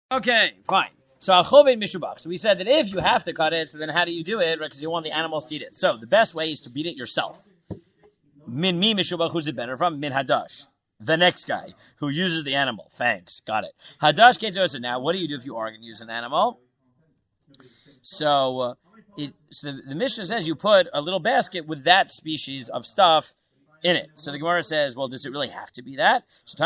Okay, fine. So achoved mishubach. So we said that if you have to cut it, so then how do you do it? Because you want the animals to eat it. So the best way is to beat it yourself. Min mi mishubach. Who's it better from? Min hadash. The next guy who uses the animal. Thanks. Got it. Hadash ketzosa. Now, what do you do if you are going to use an animal? So, the Mishnah says you put a little basket with that species of stuff in it. So the Gemara says, well, does it really have to be that? So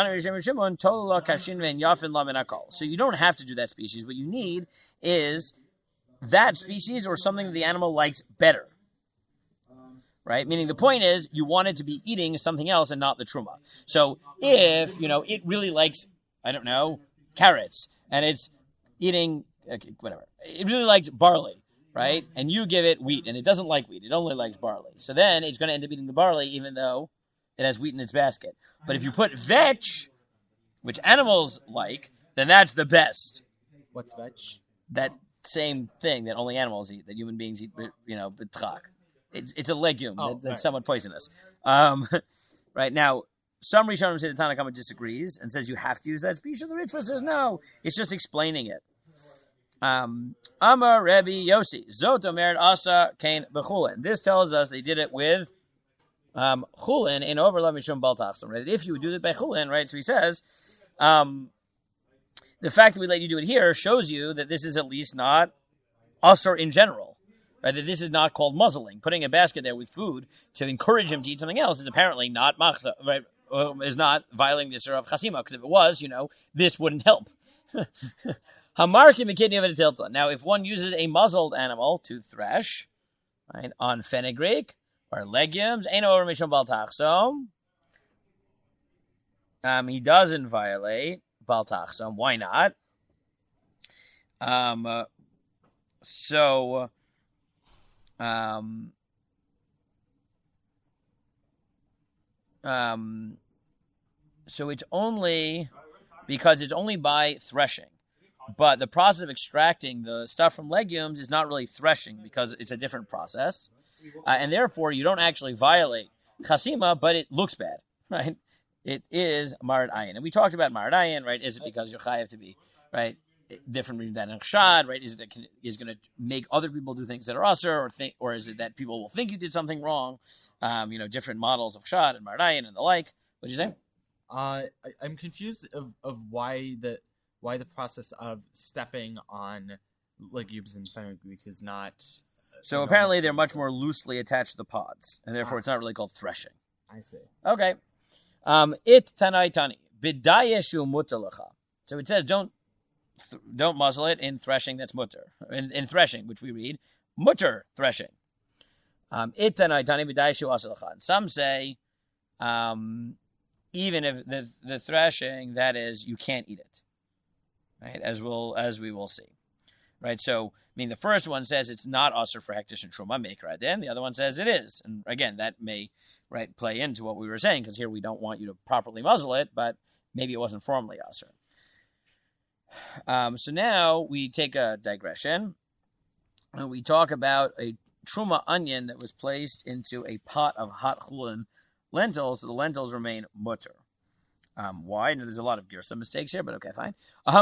you don't have to do that species. What you need is that species or something that the animal likes better. Right? Meaning the point is you want it to be eating something else and not the truma. So if, it really likes, I don't know, carrots and it's eating, whatever. It really likes barley, right? And you give it wheat and it doesn't like wheat. It only likes barley. So then it's going to end up eating the barley even though it has wheat in its basket. But if you put vetch, which animals like, then that's the best. What's vetch? That same thing that only animals eat, that human beings eat, betchak. It's a legume that's somewhat poisonous. Right now, some Rishonim say the Tanna Kama disagrees and says you have to use that species. The Ritva says no. It's just explaining it. Amar Rebbe Yossi Zot Omer Asa Kain Bechulin. This tells us they did it with Chulin in Overla Mishum Baltachsim. Right? If you do it by Chulin, right? So he says, the fact that we let you do it here shows you that this is at least not Asar in general. Right, that this is not called muzzling. Putting a basket there with food to encourage him to eat something else is apparently not machza, right? Is not violating the Isra of chasima, because if it was, this wouldn't help. Now, if one uses a muzzled animal to thresh, right, on fenugreek or legumes, he doesn't violate baltachsom. Why not? So it's only because it's only by threshing. But the process of extracting the stuff from legumes is not really threshing because it's a different process. And therefore, you don't actually violate chasima, but it looks bad, right? It is marat ayin. And we talked about marat ayin, right? Is it because you're chayav to be, right, different than chshad, right? Is it that is going to make other people do things that are usher, or is it that people will think you did something wrong? Different models of chshad and marat ayin and the like. What did you say? I'm confused of why the process of stepping on legumes and fenugreek is not. So apparently they're much more loosely attached to the pods, and therefore it's not really called threshing. I see. Okay. It tanai tani bidayeshu mutalacha. So it says don't muzzle it in threshing. That's mutter. In threshing, which we read mutter threshing. It tanai tani bidayeshu asalacha. Some say, even if the threshing, that is, you can't eat it. Right, as we will see, right. So, the first one says it's not usher for hektish and truma make right then. The other one says it is, and again, that may play into what we were saying because here we don't want you to properly muzzle it, but maybe it wasn't formally usher. So now we take a digression, and we talk about a truma onion that was placed into a pot of hot chulin lentils, so the lentils remain mutter. Why? There's a lot of girsa mistakes here, but okay, fine.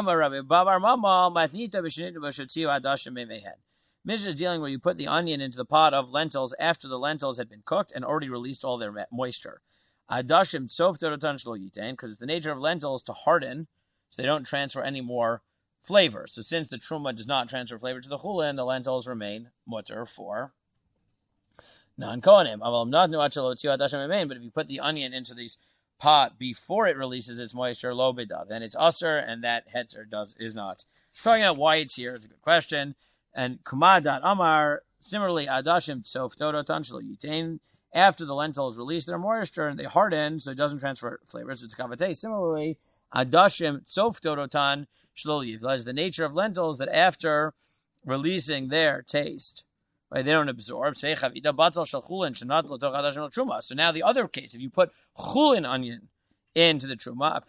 Mishnah is dealing where you put the onion into the pot of lentils after the lentils had been cooked and already released all their moisture. Because it's the nature of lentils to harden, so they don't transfer any more flavor. So since the truma does not transfer flavor to the chulin, the lentils remain mutter for non-kohanim. But if you put the onion into these pot before it releases its moisture, lo bida, then it's usher, and that heter is not. Talking about why it's here, it's a good question. And kumadat amar, similarly, adashim tsof torotan shelo yitain, after the lentils release their moisture and they harden, so it doesn't transfer flavor. So it's kavate. Similarly, adashim tsof torotan shelo yitain, that is the nature of lentils that after releasing their taste, right, they don't absorb. So now the other case, if you put chulin onion into the truma,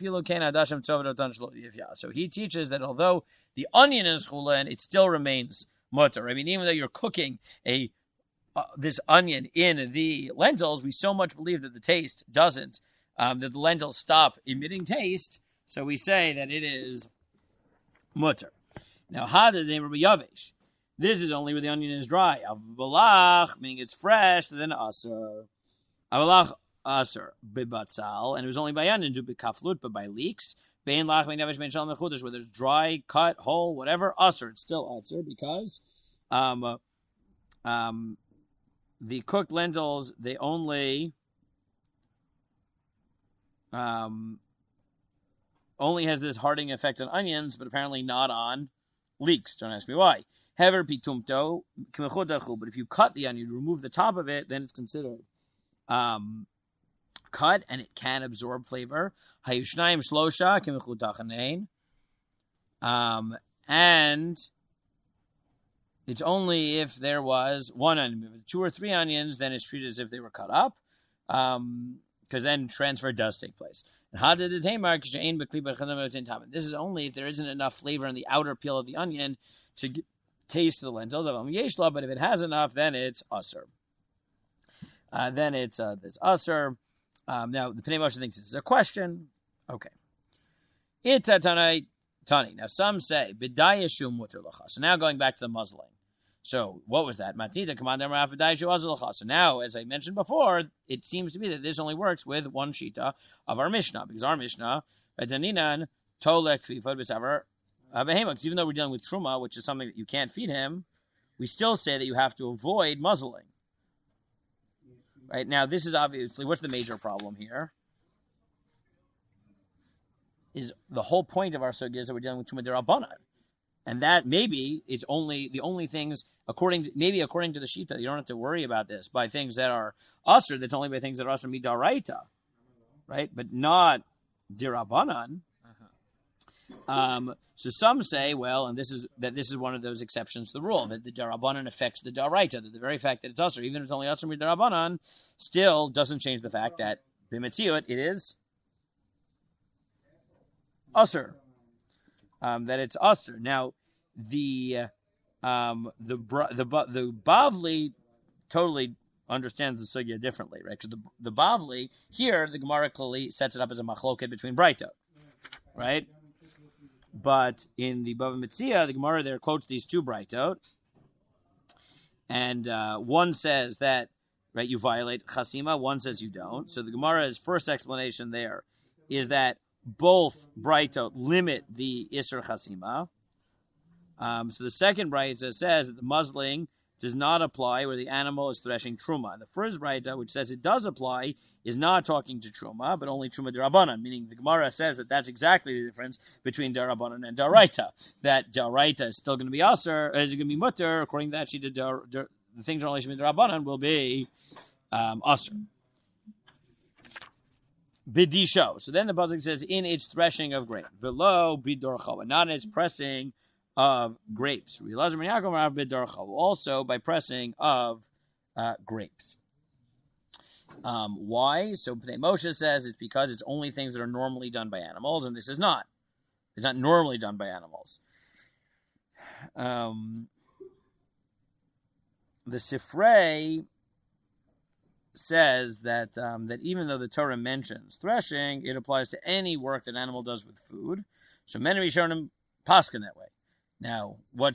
so he teaches that although the onion is chulin, it still remains mutter. Even though you're cooking this onion in the lentils, we so much believe that the taste doesn't, that the lentils stop emitting taste. So we say that it is mutter. Now, hada de Rabbi Yavesh. This is only where the onion is dry. Avalach, meaning it's fresh, then aser. Avalach aser bibatzal, and it was only by onions, bikaflut, but by leeks. Bein lach bein Yavesh bein shalom mechudash, whether it's dry, cut, whole, whatever, aser. It's still aser because the cooked lentils, they only has this hardening effect on onions, but apparently not on leeks. Don't ask me why. Hever pitumto kimechodachu. But if you cut the onion, you remove the top of it, then it's considered cut, and it can absorb flavor. Hayushnayim shlosha kimechodachanein. And it's only if there was one onion. If it's 2 or 3 onions, then it's treated as if they were cut up, because then transfer does take place. This is only if there isn't enough flavor in the outer peel of the onion to taste the lentils. But if it has enough, then it's usher. It's usher. Now, the Pnei Moshe thinks this is a question. Okay. Tani. Now, some say, b'dayashu muter l'cha. So now going back to the muzzling. So what was that? Matita commander maraf b'dayashu azul l'cha. So now, as I mentioned before, it seems to be that this only works with one shita of our Mishnah, because our Mishnah, b'daninan tolek fifad b'savar behema. Because even though we're dealing with truma, which is something that you can't feed him, we still say that you have to avoid muzzling. Right now, this is obviously what's the major problem here. Is the whole point of our sugya is that we're dealing with Truma D'Rabbanan. And that maybe it's only the only things, according to the Shita, you don't have to worry about this, by things that are usher, that's only by things that are usher midaraita, right? But not D'Rabbanan. So some say, well, and this is one of those exceptions to the rule, that the D'Rabbanan affects the D'Oraita, that the very fact that it's usher, even if it's only usher midarabanan, still doesn't change the fact that b'metziut it is usher, that it's usher. Now, the Bavli totally understands the sugya differently, right? Because the Bavli here, the Gemara clearly sets it up as a machloket between Braitot, right? But in the Bava Metzia, the Gemara there quotes these 2 Braitot, and one says that, right, you violate chasima, one says you don't. So the Gemara's first explanation there is that both Braitot limit the Isser Chasima. So the second Braita says that the muzzling does not apply where the animal is threshing Truma. And the first Braita, which says it does apply, is not talking to Truma, but only Truma D'Rabbanan, meaning the Gemara says that that's exactly the difference between D'Rabbanan and D'Oraita. That D'Oraita is still going to be Aser, is going to be Mutter, according to that, the things in relation to D'Rabbanan will be Aser. Bidisho. So then the pasuk says, in its threshing of grain. Velo bidorcho, and not in its pressing of grapes. Also by pressing of grapes. Why? So Pnei Moshe says it's because it's only things that are normally done by animals, and this is not. It's not normally done by animals. The Sifrei says that that even though the Torah mentions threshing, it applies to any work that an animal does with food. So many Rishonim paskin that way. Now,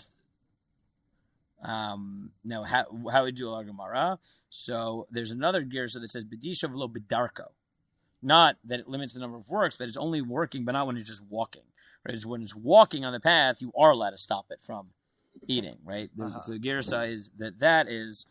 how would you do a Gemara? So there's another girsa that says b'dishav lo b'darko, not that it limits the number of works, but it's only working, but not when it's just walking. Right? It's when it's walking on the path, you are allowed to stop it from eating. Right? So the girsa is that is.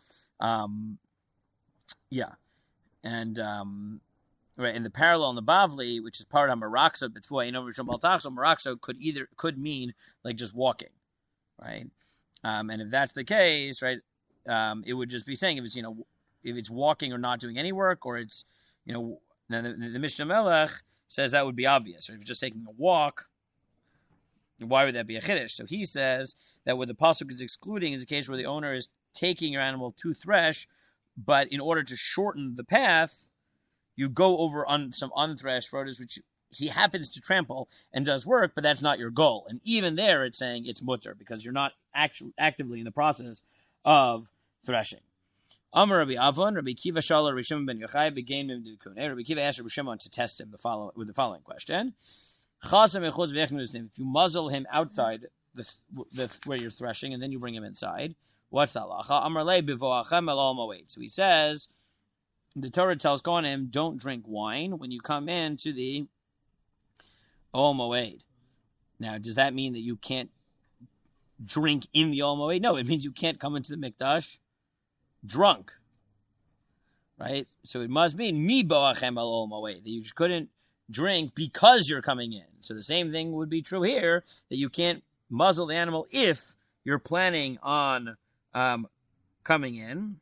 Right, and the parallel in the Bavli, which is part of Maraksa before Maraksa could mean like just walking, right? And if that's the case, right, it would just be saying if it's walking or not doing any work, or it's then the Mishnah Melech says that would be obvious. Or if you're just taking a walk, why would that be a chiddush? So he says that what the pasuk is excluding is a case where the owner is taking your animal to thresh, but in order to shorten the path, you go over on some unthreshed produce, which he happens to trample and does work, but that's not your goal. And even there, it's saying it's mutter because you're not actively in the process of threshing. Amar Rabbi Avon, Rabbi Kiva Shala, Rabbi Shimon ben Yochai began Rabbi Kiva asked Rabbi Shimon to test him with the following question: If you muzzle him outside the where you're threshing, and then you bring him inside, what's that halacha? So he says, the Torah tells Kohanim, don't drink wine when you come into the Ol Moed. Now, does that mean that you can't drink in the Ol Moed? No, it means you can't come into the Mikdash drunk. Right? So it must mean mi boachem al Ol Moed, that you couldn't drink because you're coming in. So the same thing would be true here, that you can't muzzle the animal if you're planning on coming in.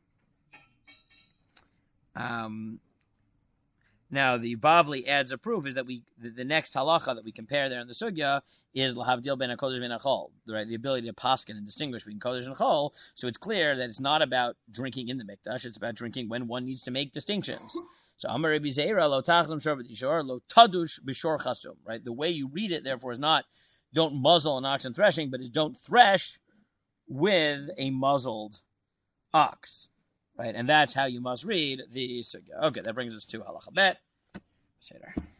Now the Bavli adds a proof is that the next halacha that we compare there in the sugya is lahavdil ben hakodesh ben hachol, right? The ability to paskin and distinguish between kodesh and chol. So it's clear that it's not about drinking in the mikdash; it's about drinking when one needs to make distinctions. So Amar Rabbi Zeira lo tachlim shor b'tishor lo tadush b'shor chasum, right? The way you read it, therefore, is not don't muzzle an ox in threshing, but is don't thresh with a muzzled ox. Right, and that's how you must read the sugya. Okay, that brings us to halacha bet.